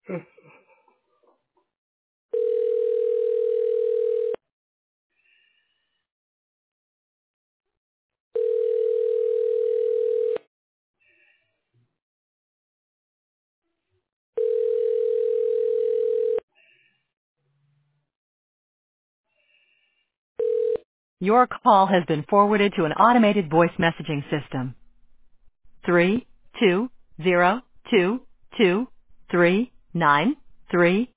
Your call has been forwarded to an automated voice messaging system. 320223933